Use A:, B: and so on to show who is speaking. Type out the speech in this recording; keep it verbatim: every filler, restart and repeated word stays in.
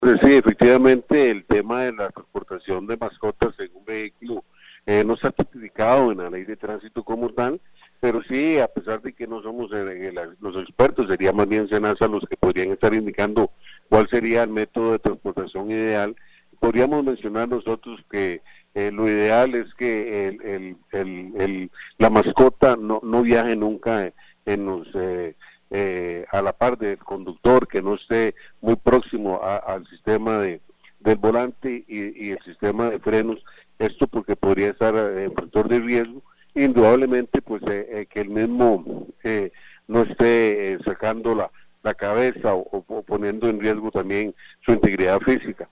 A: Pues sí, efectivamente el tema de la transportación de mascotas en un vehículo eh, no está tipificado en la ley de tránsito como tal, pero sí, a pesar de que no somos eh, eh, la- los expertos, sería más bien SENASA los que podrían estar indicando cuál sería el método de transportación ideal. Podríamos mencionar nosotros que eh, lo ideal es que el, el, el, el- la mascota no, no viaje nunca en los... Eh, eh, a la par del conductor, que no esté muy próximo a, al sistema de, del volante y, y el sistema de frenos, esto porque podría estar eh, en factor de riesgo, indudablemente pues eh, eh, que el mismo eh, no esté eh, sacando la, la cabeza o, o, poniendo en riesgo también su integridad física.